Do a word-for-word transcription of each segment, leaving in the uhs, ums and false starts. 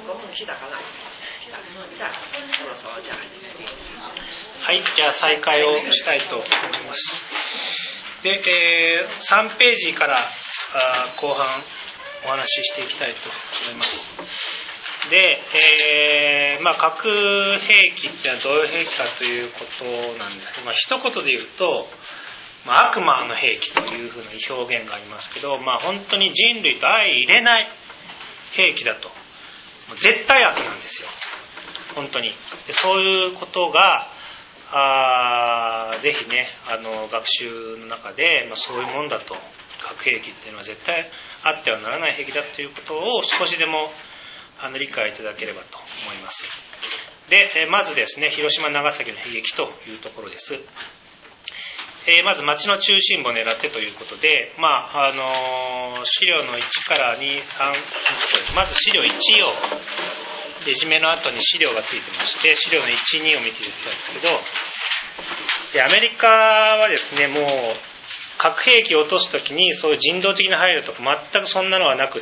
ごふん来たかな。じゃあそろそろじゃあはい、じゃあ再開をしたいと思います。で、えー、さんページからあ後半お話ししていきたいと思います。で、えーまあ、核兵器ってのはどういう兵器かということなんですけど、まあ、一言で言うと、まあ、悪魔の兵器というふうな表現がありますけど、まあ、本当に人類と相入れない兵器だと。絶対悪なんですよ。本当に。でそういうことがあぜひねあの学習の中で、まあ、そういうもんだと、核兵器っていうのは絶対あってはならない兵器だということを少しでもあの理解いただければと思います。でまずですね、広島長崎の悲劇というところです。えー、まず町の中心部を狙ってということで、まああのー、資料のいちからに、さん、まず資料いちをレジュメの後に資料がついてまして、資料のいち、にを見ていただきたいんですけど、でアメリカはですね、もう核兵器を落とすときにそういう人道的な配慮とか全くそんなのはなくって、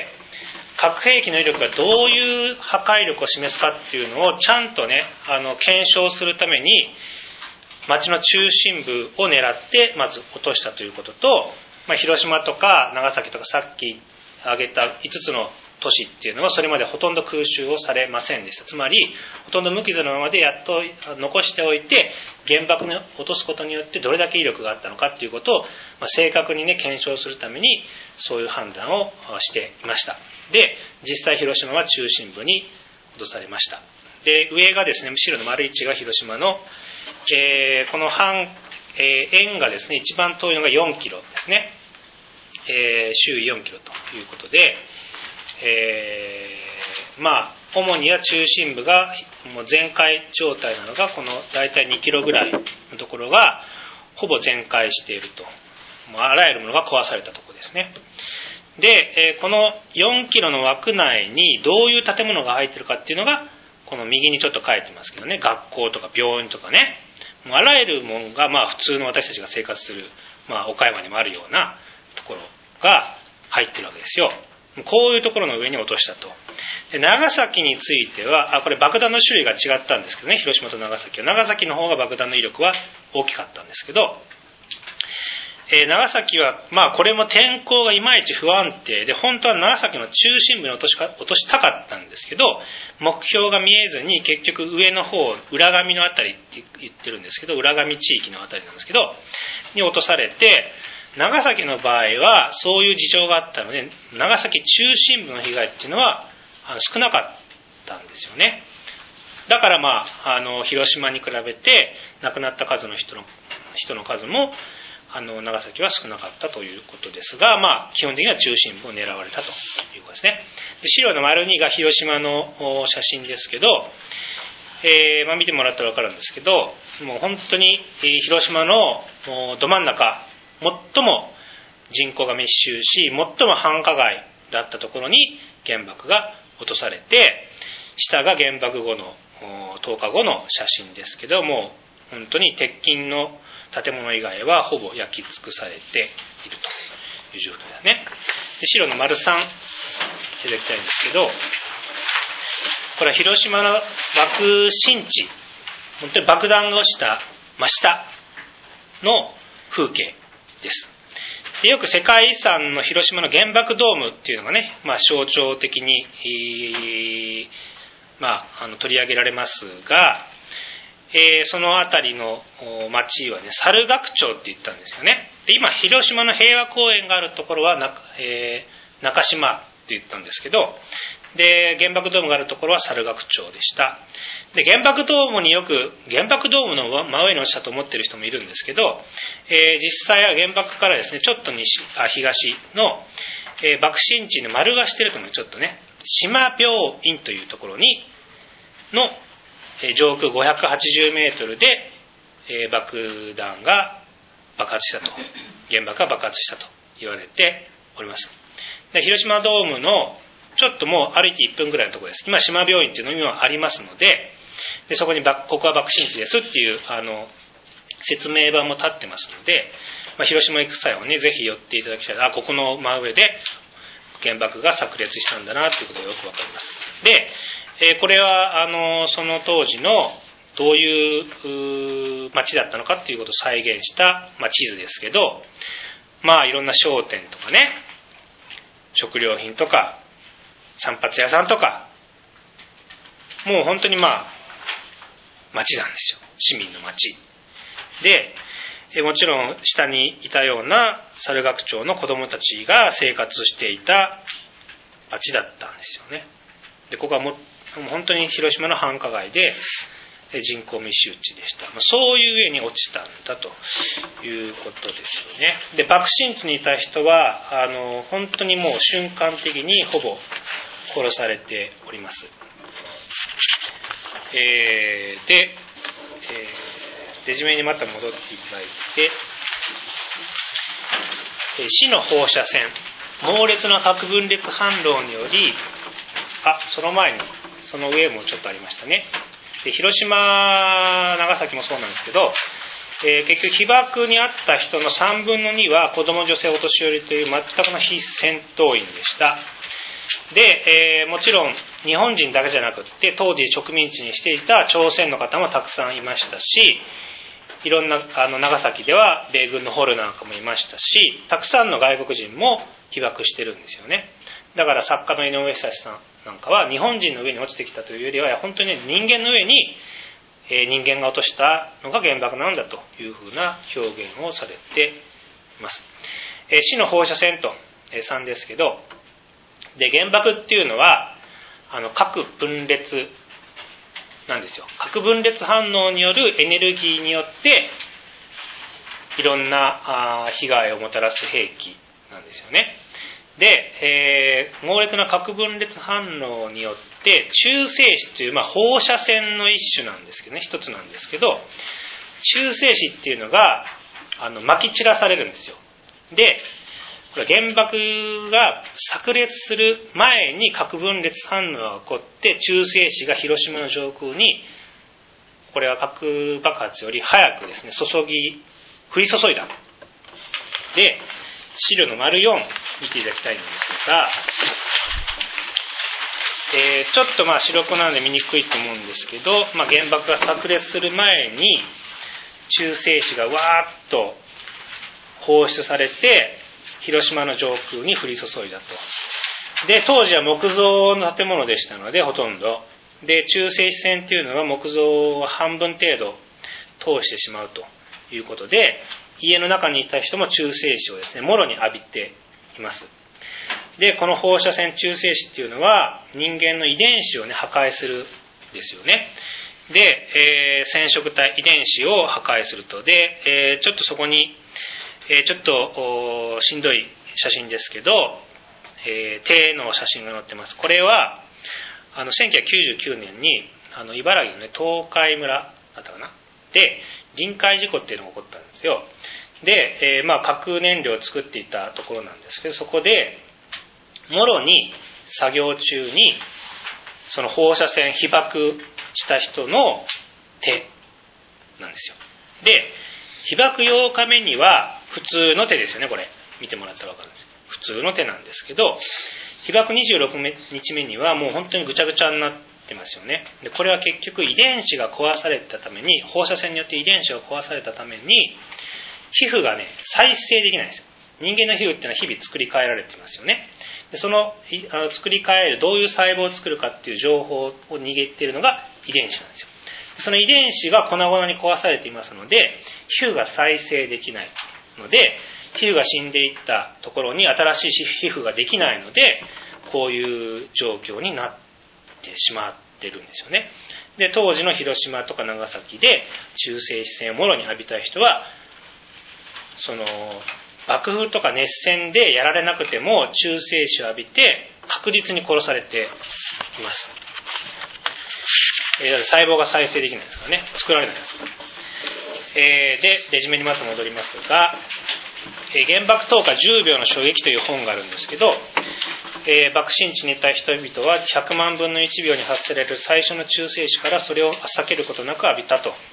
核兵器の威力がどういう破壊力を示すかっていうのをちゃんとねあの検証するために町の中心部を狙ってまず落としたということと、まあ、広島とか長崎とかさっき挙げたいつつの都市っていうのはそれまでほとんど空襲をされませんでした。つまりほとんど無傷のままでやっと残しておいて原爆に落とすことによってどれだけ威力があったのかっていうことを、まあ、正確にね検証するためにそういう判断をしていました。で実際広島は中心部に落とされました。で上がですね白の丸いちが広島の、えー、この半、えー、円がですね一番遠いのがよんキロですね、えー、周囲よんキロということで、えー、まあ主には中心部がもう全壊状態なのがこのだいたいにキロぐらいのところがほぼ全壊していると、もうあらゆるものが壊されたところですね。で、えー、このよんキロの枠内にどういう建物が入っているかっていうのがこの右にちょっと書いてますけどね、学校とか病院とかね、もうあらゆるものがまあ普通の私たちが生活する、まあ、岡山にもあるようなところが入ってるわけですよ。こういうところの上に落としたと。で長崎についてはあこれ爆弾の種類が違ったんですけどね、広島と長崎は長崎の方が爆弾の威力は大きかったんですけど、えー、長崎はまあこれも天候がいまいち不安定で本当は長崎の中心部に落としか、落としたかったんですけど目標が見えずに結局上の方浦上のあたりって言ってるんですけど浦上地域のあたりなんですけどに落とされて、長崎の場合はそういう事情があったので長崎中心部の被害っていうのは少なかったんですよね。だからまあ、あの広島に比べて亡くなった数の人の、人の数もあの長崎は少なかったということですが、まあ基本的には中心部を狙われたということですね。で資料の丸にが広島の写真ですけど、えーまあ、見てもらったら分かるんですけど、もう本当に広島のど真ん中最も人口が密集し最も繁華街だったところに原爆が落とされて、下が原爆後のとおかごの写真ですけども、本当に鉄筋の建物以外はほぼ焼き尽くされているという状況だね。で白の丸さんいただきたいんですけど、これは広島の爆心地、本当に爆弾が落ちた真下の風景です。でよく世界遺産の広島の原爆ドームっていうのがね、まあ、象徴的に、えーまあ、あの取り上げられますが、えー、そのあたりの町はね猿楽町って言ったんですよね。で今広島の平和公園があるところは中、えー、中島って言ったんですけど、で原爆ドームがあるところは猿楽町でした。で原爆ドームによく原爆ドームの真上に落ちたと思っている人もいるんですけど、えー、実際は原爆からですねちょっと西あ東の、えー、爆心地に丸がしていると思うちょっとね島病院というところにの、えー、上空ごひゃくはちじゅうメートルで、えー、爆弾が爆発したと原爆が爆発したと言われております。で広島ドームのちょっともう歩いていっぷんぐらいのところです。今島病院っていうのにもありますので、でそこにここは爆心地ですっていうあの説明板も立ってますので、まあ、広島行く際はねぜひ寄っていただきたい。あここの真上で原爆が炸裂したんだなということがよくわかります。で、えー、これはあのその当時のどういう町だったのかっていうことを再現した、まあ、地図ですけど、まあいろんな商店とかね、食料品とか散髪屋さんとか、もう本当にまあ町なんですよ。市民の町で、もちろん下にいたような猿楽町の子供たちが生活していた町だったんですよね。で、ここはもう本当に広島の繁華街で人口密集地でした。そういう上に落ちたんだということですよね。で、爆心地にいた人はあの本当にもう瞬間的にほぼ殺されております。えー、で、えー、レジュメにまた戻っていただいて、えー、死の放射線、猛烈な核分裂反応により、あ、その前にその上もちょっとありましたね。で、広島、長崎もそうなんですけど、えー、結局被爆にあった人のさんぶんのには子供、女性、お年寄りという全くの非戦闘員でした。で、えー、もちろん日本人だけじゃなくって当時植民地にしていた朝鮮の方もたくさんいましたし、いろんなあの長崎では米軍の捕虜なんかもいましたし、たくさんの外国人も被爆してるんですよね。だから作家の井上久志さんなんかは日本人の上に落ちてきたというよりは本当に、ね、人間の上に、えー、人間が落としたのが原爆なんだというふうな表現をされています。えー、死の放射線と、えー、さんですけど、で原爆っていうのはあの核分裂なんですよ。核分裂反応によるエネルギーによっていろんなあ被害をもたらす兵器なんですよね。で、えー、猛烈な核分裂反応によって中性子という、まあ、放射線の一種なんですけどね、一つなんですけど、中性子っていうのがあの撒き散らされるんですよ。でこれ原爆が炸裂する前に核分裂反応が起こって中性子が広島の上空に、これは核爆発より早くですね注ぎ降り注いだ。で資料の丸よん見ていただきたいんですが、えー、ちょっとまあ白黒なので見にくいと思うんですけど、まあ、原爆が炸裂する前に中性子がわーっと放出されて広島の上空に降り注いだと。で当時は木造の建物でしたのでほとんどで、中性子線っていうのは木造を半分程度通してしまうということで、家の中にいた人も中性子をですねもろに浴びています。でこの放射線中性子っていうのは人間の遺伝子をね破壊するんですよね。で、えー、染色体遺伝子を破壊すると。で、えー、ちょっとそこにえー、ちょっとしんどい写真ですけど、えー、手の写真が載ってます。これはあのせんきゅうひゃくきゅうじゅうきゅうねんにあの茨城の、ね、東海村だったかなで臨界事故っていうのが起こったんですよ。で、えーまあ、核燃料を作っていたところなんですけど、そこでもろに作業中にその放射線被爆した人の手なんですよ。で被爆ようかめには普通の手ですよね。これ見てもらったら分かるんです。普通の手なんですけど、被爆にじゅうろくにちめにはもう本当にぐちゃぐちゃになってますよね。でこれは結局遺伝子が壊されたために、放射線によって遺伝子が壊されたために皮膚がね再生できないんですよ。人間の皮膚っていうのは日々作り変えられていますよね。でそのあの作り変えるどういう細胞を作るかっていう情報を握っているのが遺伝子なんですよ。その遺伝子が粉々に壊されていますので、皮膚が再生できないので、皮膚が死んでいったところに新しい皮膚ができないので、こういう状況になってしまってるんですよね。で当時の広島とか長崎で中性子線をもろに浴びた人は、その爆風とか熱線でやられなくても中性子を浴びて確実に殺されています。えー、細胞が再生できないですからね、作られないですから。えー、でレジュメにまた戻りますが、えー、原爆投下じゅうびょうの衝撃という本があるんですけど、えー、爆心地にいた人々はひゃくまんぶんのいちびょうに発せられる最初の中性子からそれを避けることなく浴びたと。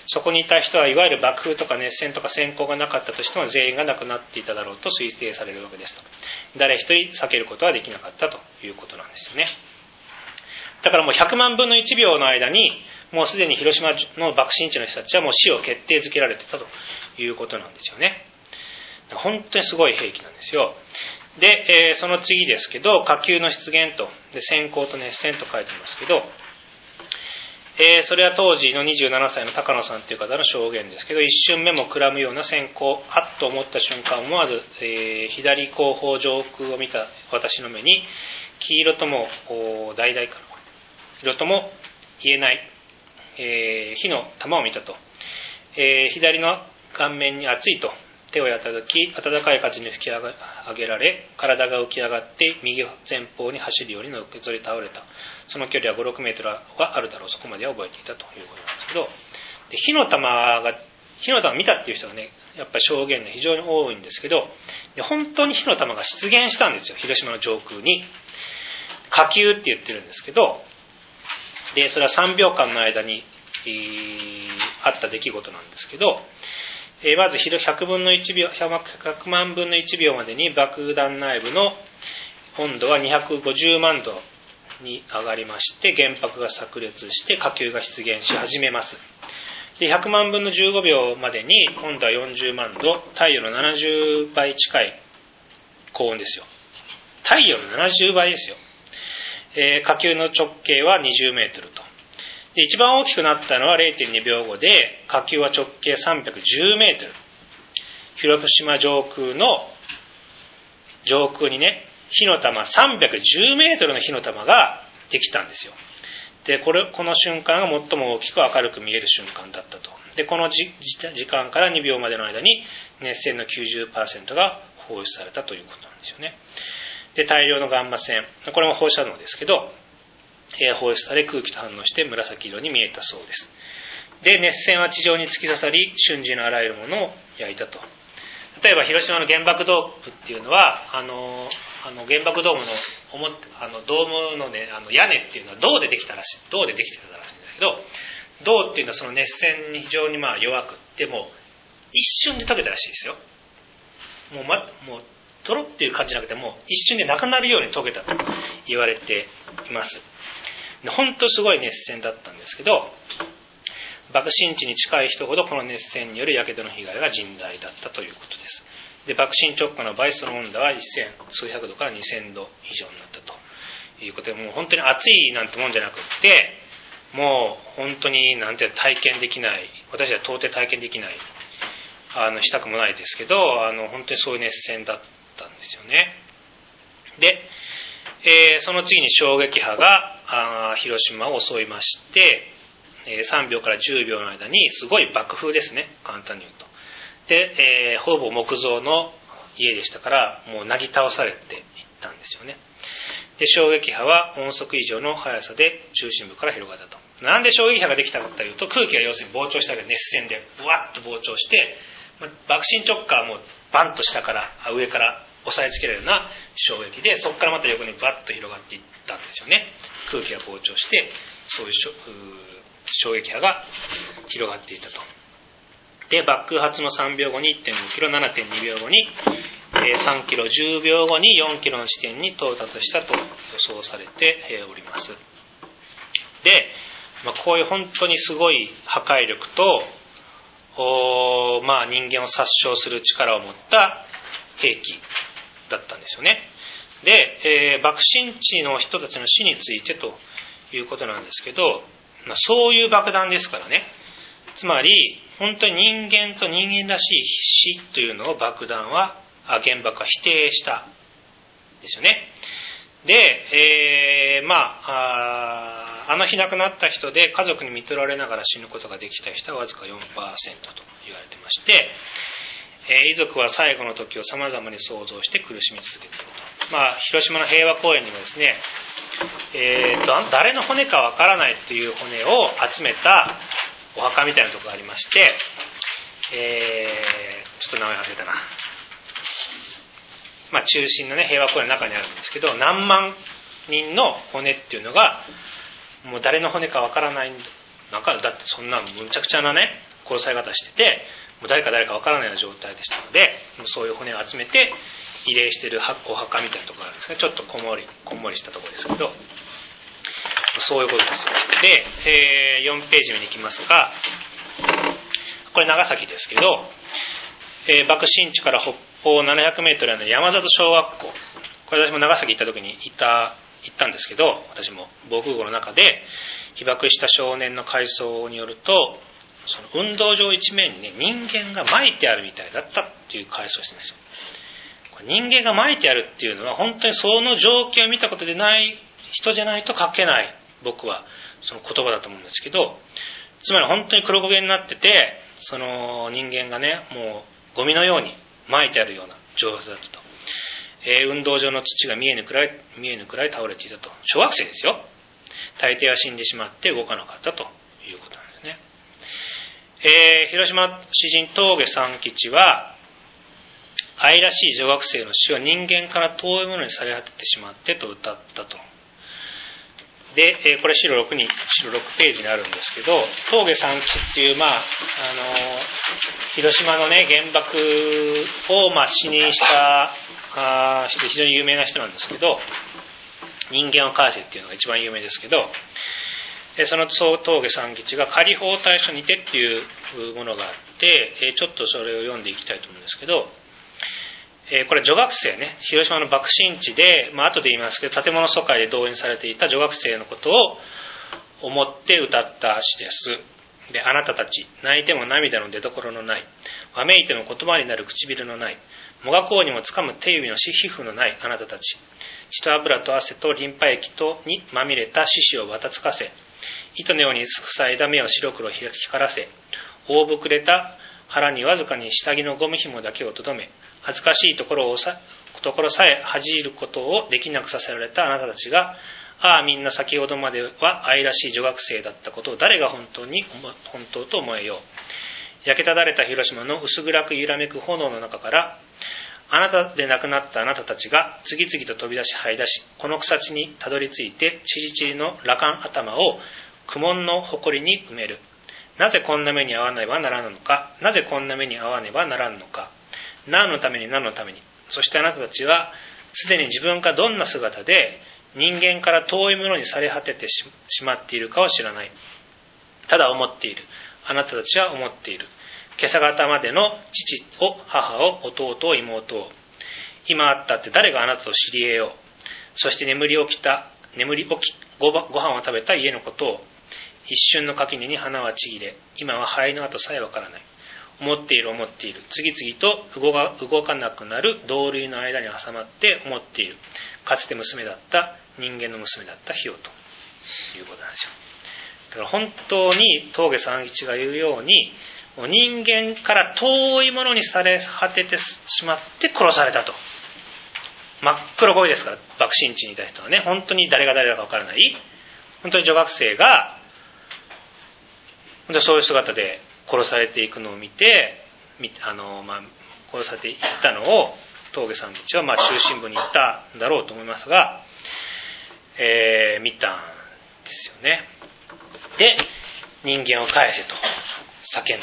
そこにいた人はいわゆる爆風とか熱線とか閃光がなかったとしても全員が亡くなっていただろうと推定されるわけですと。誰一人避けることはできなかったということなんですよね。だからもうひゃくまんぶんのいちびょうの間にもうすでに広島の爆心地の人たちはもう死を決定づけられてたということなんですよね。本当にすごい兵器なんですよ。で、えー、その次ですけど、火球の出現と、で閃光と熱線と書いてますけど、えー、それは当時のにじゅうななさいの高野さんという方の証言ですけど、一瞬目もくらむような閃光、あっと思った瞬間、思わず、えー、左後方上空を見た私の目に、黄色とも橙かな、色とも言えない、えー、火の玉を見たと、えー、左の顔面に熱いと手をやったとき、暖かい風に吹き上げられ、体が浮き上がって右前方に走るようにのけぞり倒れた。その距離はご、ろくメートルはあるだろう。そこまでは覚えていたということなんですけど、で火の玉が火の玉を見たっていう人がね、やっぱり証言が非常に多いんですけど、で本当に火の玉が出現したんですよ。広島の上空に火球って言ってるんですけど、でそれはさんびょうかんの間に、えー、あった出来事なんですけど、えー、まずひゃくぶんのいちびょう、ひゃくまんぶんのいちびょうまでに爆弾内部の温度はにひゃくごじゅうまんどに上がりまして、原爆が炸裂して火球が出現し始めます。でひゃくまんぶんのじゅうごびょうまでに温度はよんじゅうまんど、太陽のななじゅうばい近い高温ですよ。太陽のななじゅうばいですよ。えー、火球の直径はにじゅうメートルと。で一番大きくなったのは れいてんにびょうごで、火球は直径さんびゃくじゅうメートル。広島上空の上空にね、火の玉さんびゃくじゅうメートルの火の玉ができたんですよ。でこれこの瞬間が最も大きく明るく見える瞬間だったと。でこのじ時間からにびょうまでの間に熱線の きゅうじゅっパーセント が放出されたということなんですよね。で大量のガンマ線、これも放射能ですけど、えー、放出され空気と反応して紫色に見えたそうです。で熱線は地上に突き刺さり、瞬時のあらゆるものを焼いたと。例えば広島の原爆ドームっていうのは、あのあの原爆ドームのあのドームのね、あの屋根っていうのは銅でできたらしい、銅でできてたらしいんだけど、銅っていうのはその熱線に非常にまあ弱くって、もう一瞬で溶けたらしいですよ。もうまもうトロっていう感じじゃなくて、もう一瞬でなくなるように溶けたと言われています。本当すごい熱線だったんですけど、爆心地に近い人ほどこの熱線による火傷の被害が甚大だったということです。で爆心直下の場合、その温度はせん数百度からにせんど以上になったということで、もう本当に暑いなんてもんじゃなくって、もう本当になんて体験できない、私は到底体験できない、あのしたくもないですけど、あの本当にそういう熱線だったんですよね。で、えー、その次に衝撃波が広島を襲いまして、えー、さんびょうからじゅうびょうの間にすごい爆風ですね、簡単に言うと。で、えー、ほぼ木造の家でしたから、もうなぎ倒されていったんですよね。で衝撃波は音速以上の速さで中心部から広がったと。なんで衝撃波ができたかというと、空気が要するに膨張したわけで、熱線でブワッと膨張して、まあ、爆心直下はもうバンと下から上から押さえつけられるような衝撃で、そこからまた横にバッと広がっていったんですよね。空気が膨張して、そういう衝撃波が広がっていったと。で爆発のさんびょうごに いってんごキロ、ななてんにびょうごにさんキロ、じゅうびょうごによんキロの地点に到達したと予想されております。で、まあ、こういう本当にすごい破壊力と、おまあ、人間を殺傷する力を持った兵器だったんですよね。で、えー、爆心地の人たちの死についてということなんですけど、まあ、そういう爆弾ですからね。つまり本当に人間と人間らしい死というのを爆弾は原爆は否定したんですよね。で、えー、まあ、ああの日亡くなった人で家族に看取られながら死ぬことができた人はわずか よんパーセント と言われてまして、えー、遺族は最後の時を様々に想像して苦しみ続けていると。まあ、広島の平和公園にもですね、えー、と誰の骨かわからないという骨を集めたお墓みたいなところがありまして、えー、ちょっと名前忘れたな。まあ中心のね平和公園の中にあるんですけど、何万人の骨っていうのがもう誰の骨かわからないなんかだってそんなむちゃくちゃなね殺され方してて、もう誰か誰かわからないような状態でしたので、そういう骨を集めて慰霊しているお墓みたいなところがあるんですね。ちょっとこんもりこんもりしたところですけど、そういうことですよ。で、えー、よんページ目に行きますが、これ長崎ですけど、えー、爆心地から北方ななひゃくメートルの山里小学校、これ私も長崎行った時に行った行ったんですけど、私も防空壕の中で被爆した少年の回想によると、その運動場一面にね人間が撒いてあるみたいだったっていう回想をしてるんですよ。人間が撒いてあるっていうのは本当にその状況を見たことでない人じゃないと書けない、僕はその言葉だと思うんですけど、つまり本当に黒焦げになってて、その人間がねもうゴミのように撒いてあるような状態だったと、えー、運動場の土が見えぬくらい見えぬくらい倒れていたと。小学生ですよ。大抵は死んでしまって動かなかったということなんですね。えー、広島詩人峠三吉は、愛らしい女学生の死は人間から遠いものにされ果ててしまってと歌ったと。で、えー、これ白ろくに白ろくページにあるんですけど、峠三吉っていう、まああのー、広島のね原爆をまあ死にしたあ人、非常に有名な人なんですけど、人間を返せっていうのが一番有名ですけど、その峠三吉が仮法大書にてっていうものがあって、ちょっとそれを読んでいきたいと思うんですけど、これ女学生ね、広島の爆心地で、まあ後で言いますけど、建物疎開で動員されていた女学生のことを思って歌った詩です。で、あなたたち、泣いても涙の出所のない、わめいても言葉になる唇のない、もがこうにもつかむ手指の皮膚のないあなたたち、血と油と汗とリンパ液とにまみれた獅子をばたつかせ、糸のように塞いだ目を白黒光らせ、大ぶくれた腹にわずかに下着のゴム紐だけをとどめ、恥ずかしいところをさところさえ恥じることをできなくさせられたあなたたちが、ああみんな先ほどまでは愛らしい女学生だったことを誰が本当に本当と思えよう。焼けただれた広島の薄暗く揺らめく炎の中から、あなたで亡くなったあなたたちが次々と飛び出し這い出し、この草地にたどり着いてチリチリの羅漢頭を苦悶の誇りに埋める。なぜこんな目に遭わねばならぬのか、なぜこんな目に遭わねばならんのか、何のために何のために。そしてあなたたちはすでに自分がどんな姿で人間から遠いものにされ果ててしまっているかを知らない。ただ思っている。あなたたちは思っている。今朝方までの父を母を弟を妹を、今あったって誰があなたと知り得よう。そして眠り起きた眠り起き ご, ご飯を食べた家のことを、一瞬の垣根に花はちぎれ、今は灰の跡さえわからない。思っている思っている。次々と動か、動かなくなる同類の間に挟まって思っている。かつて娘だった人間の娘だった日よということなんですよ。だから本当に峠三吉が言うように、人間から遠いものにされ果ててしまって殺されたと。真っ黒声ですから、爆心地にいた人はね、本当に誰が誰だかわからない、本当に女学生が本当にそういう姿で殺されていくのを見て、あの、まあ、殺されていったのを峠三吉はまあ中心部に行ったんだろうと思いますが、えー、見たんですよね。で、人間を返せと叫んだわけ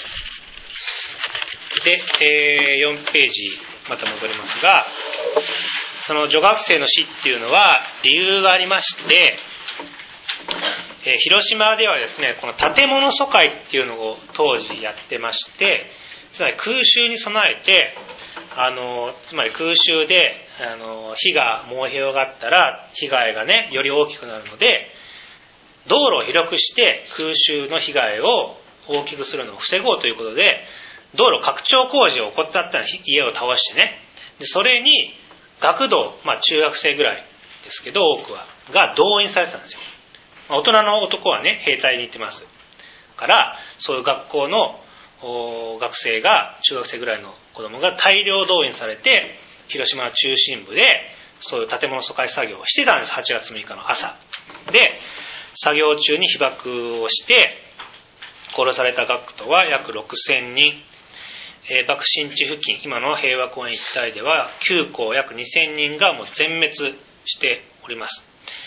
ですよ。で、えー、よんページまた戻りますが、その女学生の死っていうのは理由がありまして、えー、広島ではですね、この建物疎開っていうのを当時やってまして、つまり空襲に備えて、あのつまり空襲であの火が燃え広がったら被害がねより大きくなるので、道路を広くして空襲の被害を大きくするのを防ごうということで、道路拡張工事を行ったった家を倒してね、でそれに学童、まあ中学生ぐらいですけど多くはが動員されてたんですよ。まあ、大人の男はね兵隊に行ってますから、そういう学校の学生が中学生ぐらいの子供が大量動員されて、広島の中心部でそういう建物疎開作業をしてたんです。はちがつむいかの朝で、作業中に被爆をして殺された学徒は約ろくせんにん、えー、爆心地付近、今の平和公園一帯ではきゅうこう約にせんにんがもう全滅しております。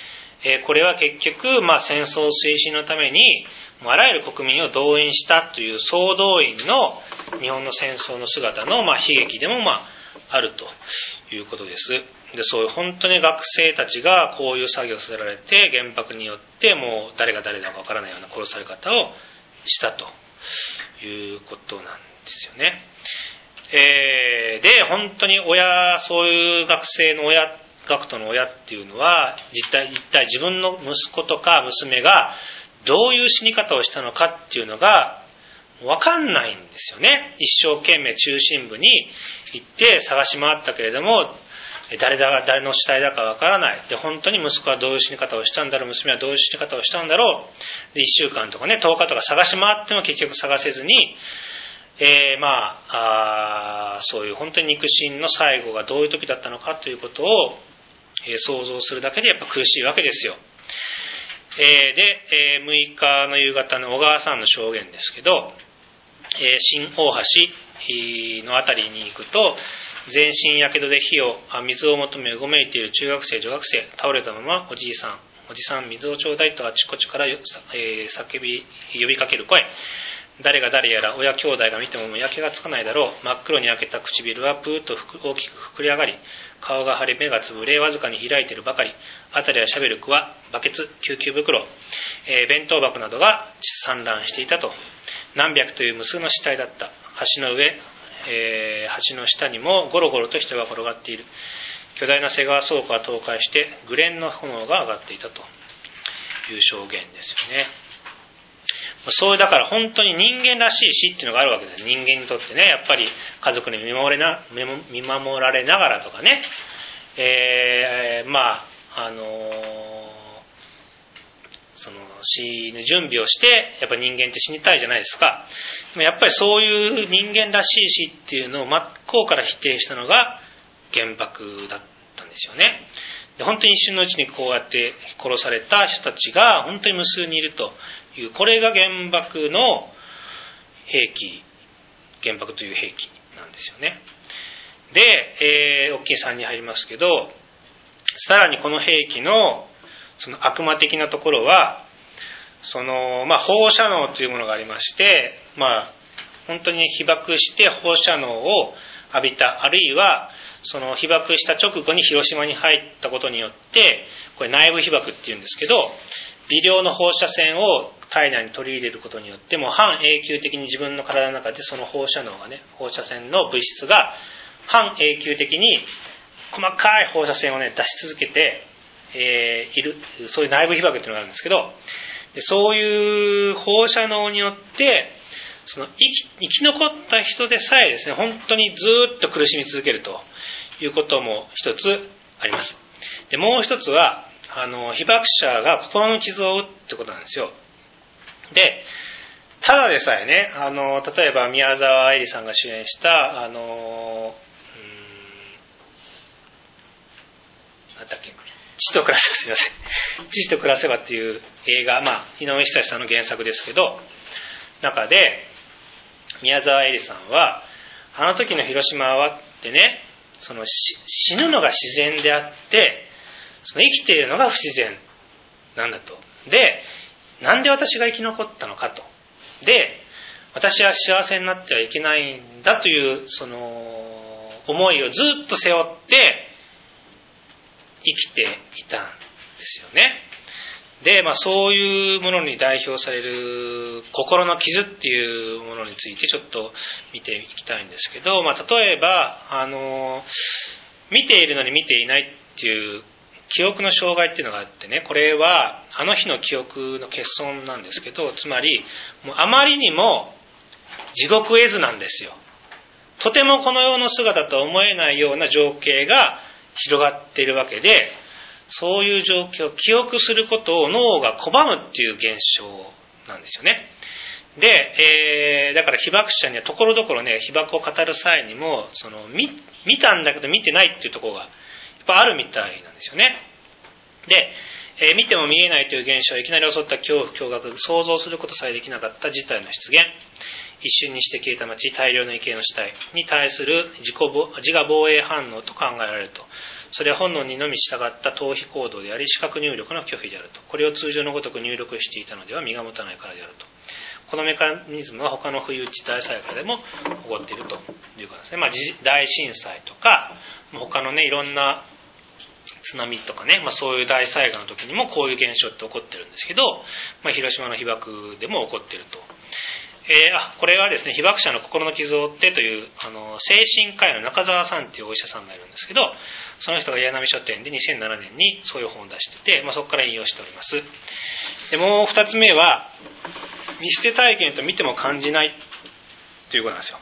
えー、これは結局、まあ、戦争推進のためにあらゆる国民を動員したという総動員の日本の戦争の姿の、まあ、悲劇でも、まあ、あるということです。で、そういう本当に学生たちがこういう作業をさせられて、原爆によってもう誰が誰だかわからないような殺され方をしたということなんですよね。えー、で、本当に親、そういう学生の親、学徒の親っていうのは、実体、一体自分の息子とか娘がどういう死に方をしたのかっていうのが分かんないんですよね。一生懸命中心部に行って探し回ったけれども、誰だ誰の死体だか分からない。で、本当に息子はどういう死に方をしたんだろう、娘はどういう死に方をしたんだろう。で、いっしゅうかんとかね、とおかとか探し回っても結局探せずに、えー、まあ、あそういう本当に肉親の最後がどういう時だったのかということを、えー、想像するだけでやっぱ苦しいわけですよ。えー、で、えー、むいかの夕方の小川さんの証言ですけど、えー、新大橋のあたりに行くと、全身やけどで火を水を求めうごめいている中学生女学生、倒れたままおじいさんおじさん水をちょうだいとあちこちから、えー、叫び呼びかける声、誰が誰やら親兄弟が見ても見分けがつかないだろう。真っ黒に開けた唇はプーッと大きく膨れ上がり、顔が腫れ目がつぶれわずかに開いているばかり、あたりはしゃべるクワ、バケツ、救急袋、えー、弁当箱などが散乱していたと。何百という無数の死体だった。橋の上、えー、橋の下にもゴロゴロと人が転がっている。巨大な瀬川倉庫が倒壊してグレンの炎が上がっていたという証言ですよね。そういうだから本当に人間らしい死っていうのがあるわけです。人間にとってね、やっぱり家族に見守れな見守られながらとかね、えー、まああのー、その死ぬ準備をしてやっぱ人間って死にたいじゃないですか。でもやっぱりそういう人間らしい死っていうのを真っ向から否定したのが原爆だったんですよね。で本当に一瞬のうちにこうやって殺された人たちが本当に無数にいるという、これが原爆の兵器、原爆という兵器なんですよね。で、えー、大きいさんに入りますけど、さらにこの兵器のその悪魔的なところは、そのまあ放射能というものがありまして、まあ本当に被爆して放射能を浴びた、あるいはその被爆した直後に広島に入ったことによって、これ内部被爆っていうんですけど、微量の放射線を体内に取り入れることによっても半永久的に自分の体の中でその放射能がね、放射線の物質が半永久的に細かい放射線をね出し続けて、えー、いる、そういう内部被爆っていうのがあるんですけど、でそういう放射能によってその生き、生き残った人でさえですね、本当にずっと苦しみ続けるということも一つあります。でもう一つはあの被爆者が心の傷を負うってことなんですよ。で、ただでさえね、あの例えば宮沢恵里さんが主演したあのうーんなんだっけ、父と暮らせば、すみません、父と暮らせばっていう映画、まあ井上久志さんの原作ですけど、中で宮沢恵里さんはあの時の広島はってね、その死ぬのが自然であってその生きているのが不自然なんだと。で、なんで私が生き残ったのかと。で、私は幸せになってはいけないんだというその思いをずっと背負って生きていたんですよね。で、まあそういうものに代表される心の傷っていうものについてちょっと見ていきたいんですけど、まあ例えばあの見ているのに見ていないっていう記憶の障害っていうのがあってね、これはあの日の記憶の欠損なんですけど、つまりもうあまりにも地獄絵図なんですよ。とてもこの世の姿とは思えないような情景が広がっているわけで、そういう状況を記憶することを脳が拒むっていう現象なんですよね。で、えー、だから被爆者にはところどころね、被爆を語る際にもその 見, 見たんだけど見てないっていうところがやっぱあるみたいなんですよね。で、えー、見ても見えないという現象をいきなり襲った恐怖驚愕、想像することさえできなかった事態の出現、一瞬にして消えた街、大量の畏敬の死体に対する自己自我防衛反応と考えられると。 それは本能にのみ従った逃避行動であり、視覚入力の拒否であると。これを通常のごとく入力していたのでは身が持たないからであると。このメカニズムは他の不意打ち大災害でも起こっているということですね。まあ、大震災とか他のねいろんな津波とかね、まあ、そういう大災害の時にもこういう現象って起こってるんですけど、まあ、広島の被爆でも起こっていると。えー、あこれはですね、被爆者の心の傷を負ってというあの精神科医の中澤さんというお医者さんがいるんですけど、その人が岩波書店でにせんななねんにそういう本を出してて、まあ、そこから引用しております。でもう二つ目は見捨て体験と見ても感じないということなんですよ。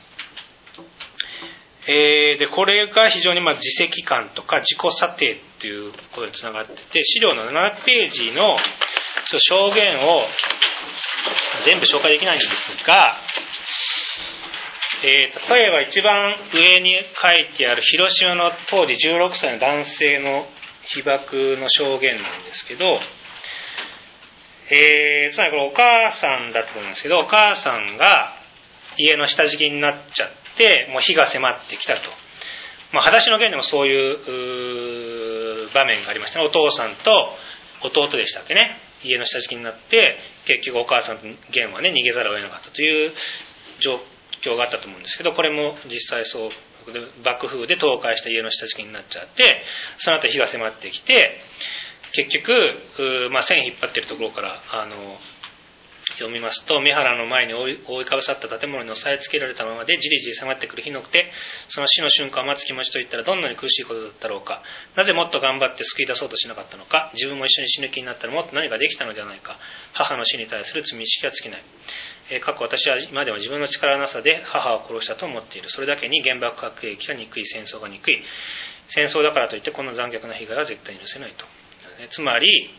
えー、でこれが非常にまあ自責感とか自己査定ということにつながってて、資料のななページの証言を全部紹介できないんですが、えー、例えば一番上に書いてある広島の当時じゅうろくさいの男性の被爆の証言なんですけど、えー、つまりこれお母さんだってことなんですけど、お母さんが家の下敷きになっちゃってもう火が迫ってきたと。まあ、裸足の弦でもそういう、う場面がありましたね。お父さんと弟でしたっけね、家の下敷きになって結局お母さんと弦はね逃げざるを得なかったという状況があったと思うんですけど、これも実際そう爆風で倒壊した家の下敷きになっちゃって、その後火が迫ってきて結局、まあ、線引っ張ってるところからあの読みますと、目原の前に覆いかぶさった建物に押さえつけられたままでじりじり迫ってくる火の手、その死の瞬間を待つ気持ちといったらどんなに苦しいことだったろうか。なぜもっと頑張って救い出そうとしなかったのか。自分も一緒に死ぬ気になったらもっと何かできたのではないか。母の死に対する罪意識が尽きない。えー、過去私は今でも自分の力なさで母を殺したと思っている。それだけに原爆核兵器が憎い、戦争が憎い。戦争だからといってこの残虐な被害は絶対に許せないと。つまり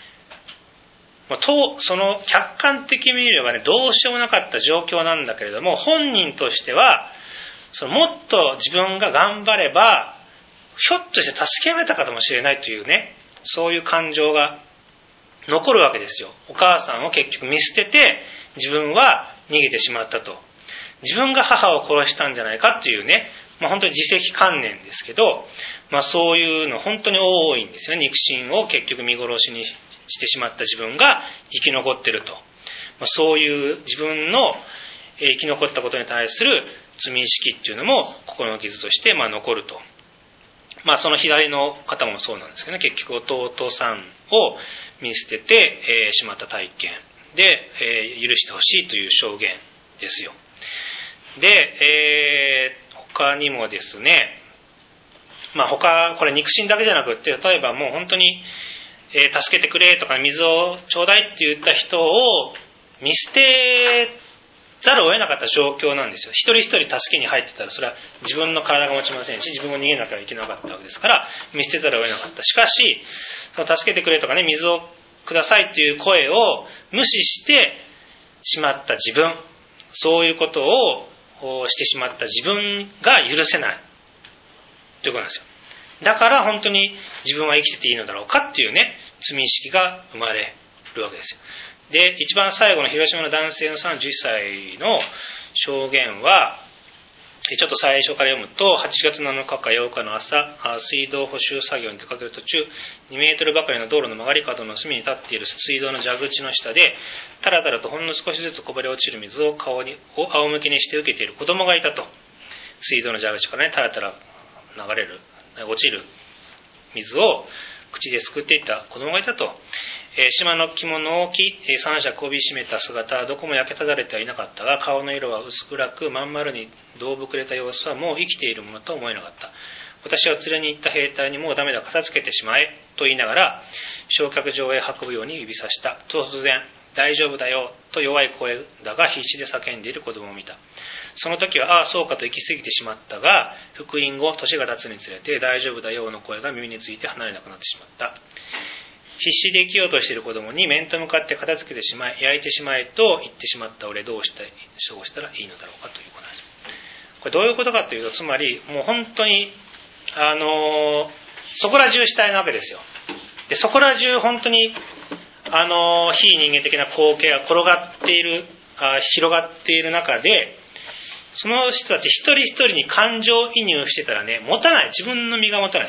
とその客観的に見ればね、どうしようもなかった状況なんだけれども、本人としてはそのもっと自分が頑張ればひょっとして助けられたかもしれないというね、そういう感情が残るわけですよ。お母さんを結局見捨てて自分は逃げてしまったと。自分が母を殺したんじゃないかっていうね、まあ、本当に自責観念ですけど、まあ、そういうの本当に多いんですよ。肉親を結局見殺しにしてしまった自分が生き残ってると、まあ、そういう自分の生き残ったことに対する罪意識っていうのも心の傷としてまあ残ると。まあ、その左の方もそうなんですけどね、結局弟さんを見捨てて、えー、しまった体験で、えー、許してほしいという証言ですよ。で、えー、他にもですね、まあ、他これ肉親だけじゃなくって、例えばもう本当に、えー、助けてくれとか水をちょうだいって言った人を見捨てざるを得なかった状況なんですよ。一人一人助けに入ってたらそれは自分の体が持ちませんし、自分も逃げなきゃいけなかったわけですから見捨てざるを得なかった。しかしその助けてくれとかね、水をくださいっていう声を無視してしまった自分、そういうことをしてしまった自分が許せないということなんですよ。だから本当に自分は生きてていいのだろうかっていうね、罪意識が生まれるわけですよ。で、一番最後の広島の男性のさんじゅういっさいの証言は、ちょっと最初から読むと、はちがつなのかかようかの朝、水道補修作業に出かける途中、にメートルばかりの道路の曲がり角の隅に立っている水道の蛇口の下で、たらたらとほんの少しずつこぼれ落ちる水を顔にを仰向けにして受けている子供がいたと。水道の蛇口からね、たらたら流れる、落ちる水を口ですくっていった子供がいたと。えー、島の着物を着、えー、三尺帯締めた姿はどこも焼けただれてはいなかったが、顔の色は薄暗くまん丸に胴ぶくれた様子はもう生きているものと思えなかった。私は連れに行った兵隊にもうダメだ、片付けてしまえと言いながら焼却場へ運ぶように指さした。突然、大丈夫だよと弱い声だが必死で叫んでいる子供を見た。その時はああそうかと行き過ぎてしまったが、復員後年が経つにつれて大丈夫だよの声が耳について離れなくなってしまった。必死で生きようとしている子供に面と向かって片付けてしまえ、焼いてしまえと言ってしまった俺どうした、どうしたらいいのだろうかということです。これどういうことかというと、つまりもう本当にあのー、そこら中死体なわけですよ。でそこら中本当にあのー、非人間的な光景が転がっている、あ広がっている中で、その人たち一人一人に感情移入してたらね、持たない、自分の身が持たない。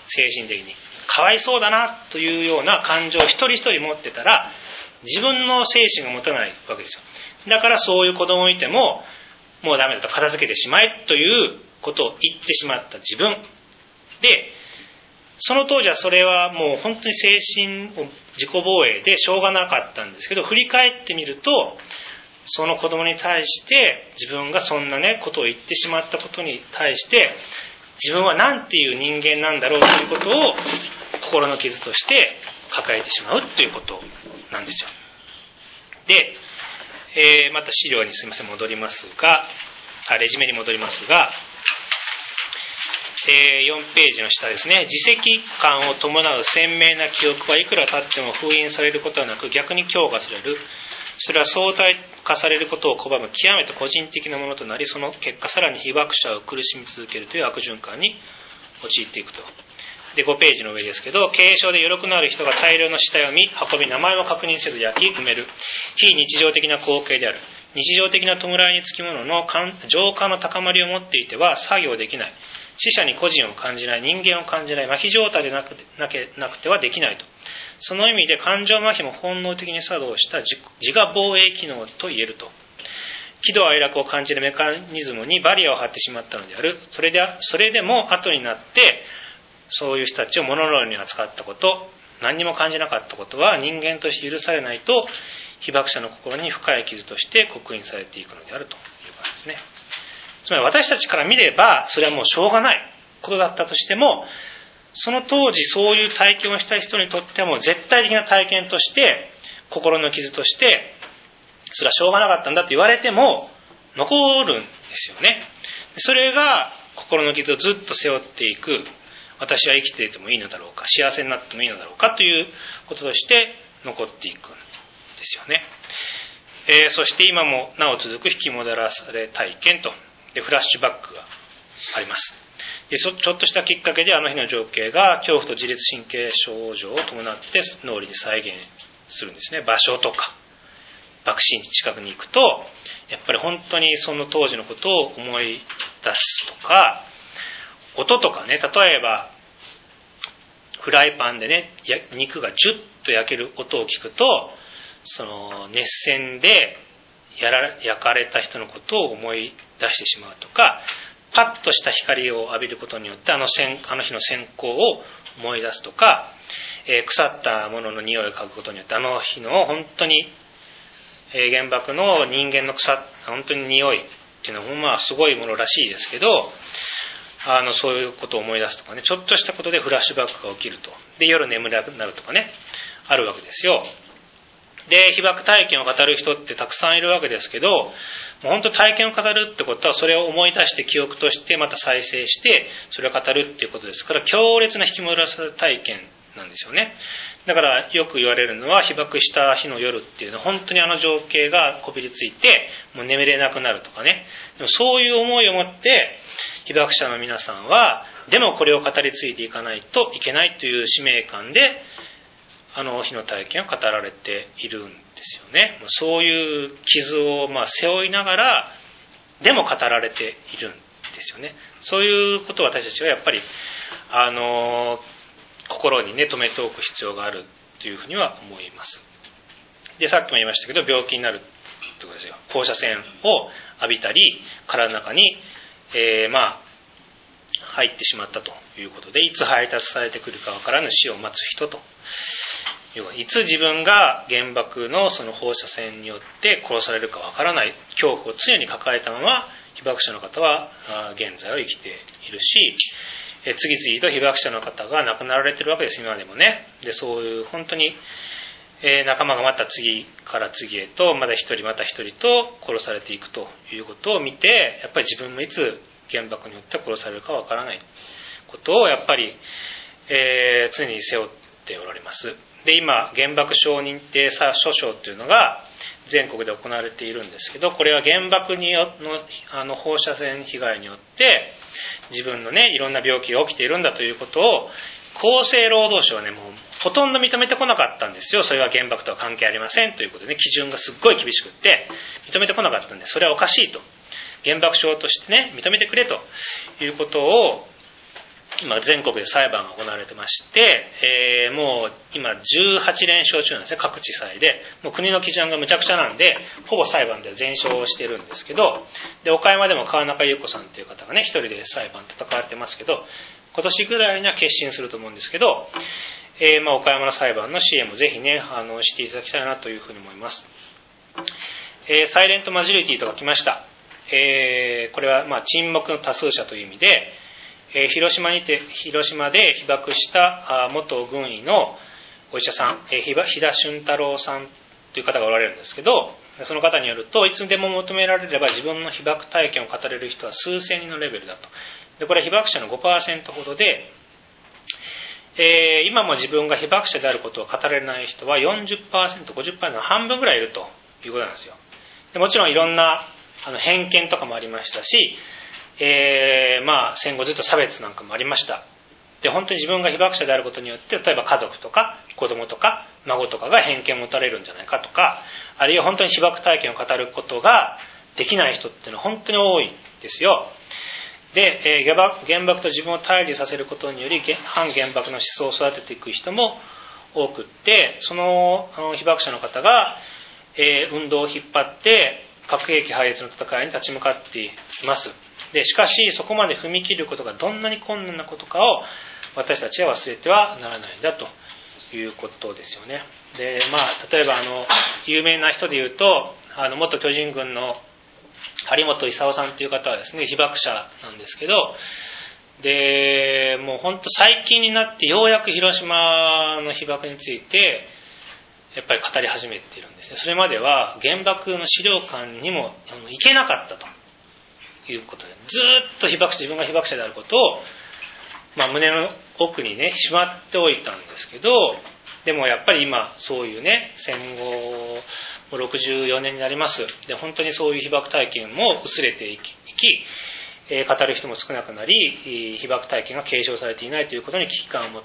精神的にかわいそうだなというような感情を一人一人持ってたら、自分の精神が持たないわけですよ。だからそういう子供をいても、もうダメだと片付けてしまえということを言ってしまった自分で、その当時はそれはもう本当に精神自己防衛でしょうがなかったんですけど、振り返ってみると、その子供に対して自分がそんなねことを言ってしまったことに対して自分は何ていう人間なんだろうということを心の傷として抱えてしまうということなんですよ。で、えー、また資料にすみません戻りますが、あレジュメに戻りますが、えー、よんページの下ですね。自責感を伴う鮮明な記憶はいくら経っても封印されることはなく、逆に強化される。それは相対化されることを拒む極めて個人的なものとなり、その結果さらに被爆者を苦しみ続けるという悪循環に陥っていくと。で、ごページの上ですけど、軽症で余力のある人が大量の死体を見運び、名前を確認せず焼き埋める非日常的な光景である。日常的な弔いにつきものの浄化の高まりを持っていては作業できない。死者に個人を感じない、人間を感じない、麻痺状態でなく、なけなくてはできないと。その意味で感情麻痺も本能的に作動した 自, 自我防衛機能と言えると。喜怒哀楽を感じるメカニズムにバリアを張ってしまったのである。それでそれでも後になってそういう人たちを物のように扱ったこと、何にも感じなかったことは人間として許されないと、被爆者の心に深い傷として刻印されていくのであるということですね。つまり私たちから見ればそれはもうしょうがないことだったとしても、その当時そういう体験をした人にとってはもう絶対的な体験として、心の傷としてそれはしょうがなかったんだと言われても残るんですよね。それが心の傷をずっと背負っていく、私は生きていてもいいのだろうか、幸せになってもいいのだろうかということとして残っていくんですよね。えー、そして今もなお続く引き戻らされ体験と、でフラッシュバックがあります。でちょっとしたきっかけであの日の情景が恐怖と自律神経症状を伴って脳裏に再現するんですね。場所とか爆心地近くに行くとやっぱり本当にその当時のことを思い出すとか、音とかね、例えばフライパンでね肉がジュッと焼ける音を聞くと、その熱線でやら焼かれた人のことを思い出してしまうとか、パッとした光を浴びることによってあの線あの日の線香を思い出すとか、えー、腐ったものの匂いを嗅ぐことによってあの日の本当に、えー、原爆の人間の腐った本当に匂いっていうのもまあすごいものらしいですけど、あのそういうことを思い出すとかね、ちょっとしたことでフラッシュバックが起きると。で夜眠れなくなるとかね、あるわけですよ。で被爆体験を語る人ってたくさんいるわけですけど、もう本当体験を語るってことはそれを思い出して記憶としてまた再生してそれを語るっていうことですから、強烈な引き戻らせ体験なんですよね。だからよく言われるのは、被爆した日の夜っていうのは本当にあの情景がこびりついてもう眠れなくなるとかね。でもそういう思いを持って被爆者の皆さんはでもこれを語り継いでいかないといけないという使命感であの日の体験を語られているんですよね。そういう傷をまあ背負いながらでも語られているんですよね。そういうことを私たちはやっぱりあの心にね留めておく必要があるというふうには思います。でさっきも言いましたけど、病気になるってことですよ。放射線を浴びたり体の中に、えー、まあ入ってしまったということで、いつ配達されてくるかわからぬ死を待つ人と、いつ自分が原爆のその放射線によって殺されるかわからない恐怖を常に抱えたまま被爆者の方は現在は生きているし、次々と被爆者の方が亡くなられているわけです、今でもね。でそういう本当に仲間がまた次から次へとまだ一人また一人と殺されていくということを見て、やっぱり自分もいつ原爆によって殺されるかわからないことをやっぱり、えー、常に背負っておられます。で今原爆症認定訴訟というのが全国で行われているんですけど、これは原爆によのあの放射線被害によって自分のねいろんな病気が起きているんだということを厚生労働省はねもうほとんど認めてこなかったんですよ。それは原爆とは関係ありませんということでね、基準がすっごい厳しくって認めてこなかったんで、それはおかしいと、原爆症としてね認めてくれということを今全国で裁判が行われてまして、えー、もう今じゅうはちれんしょう中なんですね。各地裁でもう国の基準がむちゃくちゃなんでほぼ裁判で全勝してるんですけど、で岡山でも川中優子さんという方がね一人で裁判戦われてますけど、今年ぐらいには決心すると思うんですけど、えー、まあ岡山の裁判の支援もぜひねあのしていただきたいなというふうに思います。えー、サイレントマジョリティとか来ました。えー、これはまあ沈黙の多数者という意味で、えー、広島にて広島で被爆した元軍医のお医者さん、えー、飛田俊太郎さんという方がおられるんですけど、その方によるといつでも求められれば自分の被爆体験を語れる人は数千人のレベルだと。でこれは被爆者の ごパーセント ほどで、えー、今も自分が被爆者であることを語れない人は よんじゅっパーセント、ごじゅっパーセント の半分ぐらいいるということなんですよ。でもちろんいろんなあの偏見とかもありましたし、えー、まあ戦後ずっと差別なんかもありました。で本当に自分が被爆者であることによって例えば家族とか子供とか孫とかが偏見を持たれるんじゃないかとか、あるいは本当に被爆体験を語ることができない人っていうのは本当に多いんですよ。で、えー、原爆、原爆と自分を対峙させることにより反原爆の思想を育てていく人も多くって、その被爆者の方が、えー、運動を引っ張って核兵器廃絶の戦いに立ち向かっています。でしかしそこまで踏み切ることがどんなに困難なことかを私たちは忘れてはならないんだということですよね。で、まあ、例えばあの有名な人で言うとあの元巨人軍の張本勲さんという方はですね被爆者なんですけど、でもう本当最近になってようやく広島の被爆についてやっぱり語り始めているんですね。それまでは原爆の資料館にも行けなかったということで、ずっと被爆者自分が被爆者であることを、まあ、胸の奥にねしまっておいたんですけど、でもやっぱり今そういうね戦後ろくじゅうよねんになります。で本当にそういう被爆体験も薄れていき、えー、語る人も少なくなり、被爆体験が継承されていないということに危機感を持って、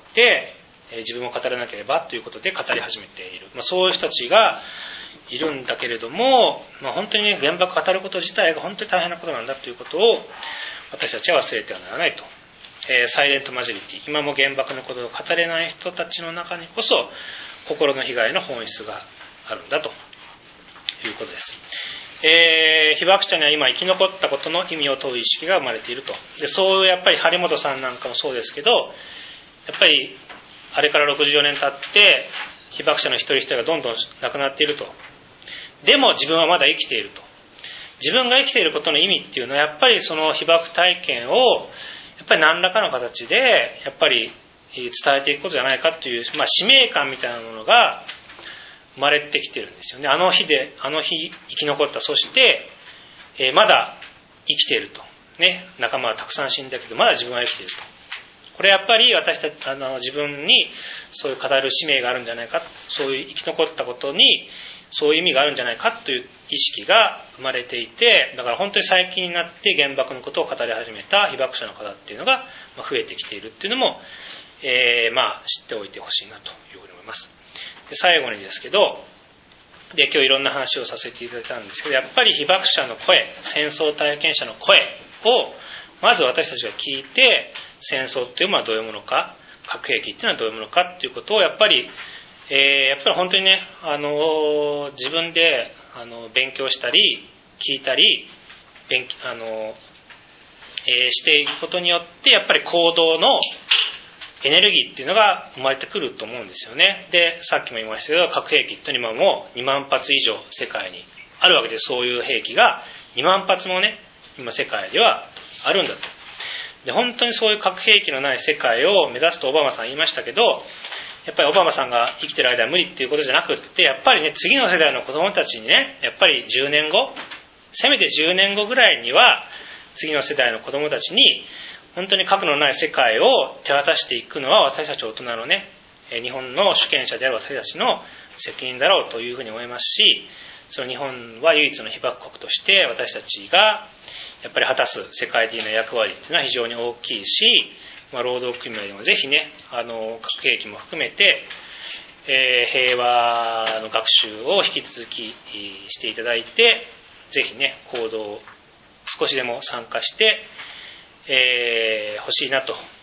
えー、自分も語らなければということで語り始めている、まあ、そういう人たちがいるんだけれども、まあ、本当にね原爆を語ること自体が本当に大変なことなんだということを私たちは忘れてはならないと。えー、サイレントマジョリティ、今も原爆のことを語れない人たちの中にこそ心の被害の本質があるんだということです。えー、被爆者には今生き残ったことの意味を問う意識が生まれていると。でそうやっぱり張本さんなんかもそうですけど、やっぱりあれからろくじゅうよねん経って被爆者の一人一人がどんどん亡くなっていると。でも自分はまだ生きていると。自分が生きていることの意味っていうのはやっぱりその被爆体験をやっぱり何らかの形でやっぱり伝えていくことじゃないかという、まあ、使命感みたいなものが生まれてきてるんですよね。あの日であの日生き残った、そして、えー、まだ生きていると、ね、仲間はたくさん死んだけどまだ自分は生きていると。これやっぱり私たちあの自分にそういう語る使命があるんじゃないか、そういう生き残ったことにそういう意味があるんじゃないかという意識が生まれていて、だから本当に最近になって原爆のことを語り始めた被爆者の方っていうのが増えてきているっていうのも、えー、まあ知っておいてほしいなというふうに思います。で最後にですけど、で今日いろんな話をさせていただいたんですけど、やっぱり被爆者の声、戦争体験者の声をまず私たちが聞いて、戦争っていうのはどういうものか、核兵器っていうのはどういうものかっていうことをやっぱりえー、やっぱり本当にね、あのー、自分で、あの勉強したり聞いたり勉あのーえー、していくことによってやっぱり行動のエネルギーっていうのが生まれてくると思うんですよね。でさっきも言いましたけど、核兵器って今もにまんぱつ以上世界にあるわけで、そういう兵器がにまんぱつもね今世界ではあるんだと。で本当にそういう核兵器のない世界を目指すとオバマさん言いましたけど、やっぱりオバマさんが生きてる間は無理っていうことじゃなくって、やっぱりね次の世代の子供たちにね、やっぱりじゅうねんご、せめてじゅうねんごぐらいには次の世代の子供たちに本当に核のない世界を手渡していくのは私たち大人のね、日本の主権者である私たちの責任だろうというふうに思いますし、その日本は唯一の被爆国として私たちがやっぱり果たす世界的な役割っていうのは非常に大きいし、まあ、労働組合でもぜひね、あの核兵器も含めて、えー、平和の学習を引き続きしていただいて、ぜひね行動を少しでも参加して、えー、欲しいなと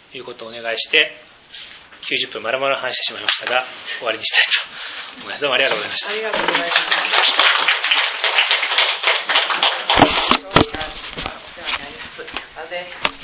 いうことをお願いして、きゅうじゅっぷん丸々話してしまいましたが、終わりにしたいと思います。どうもありがとうございました。 ありがとうございました。お世話になります。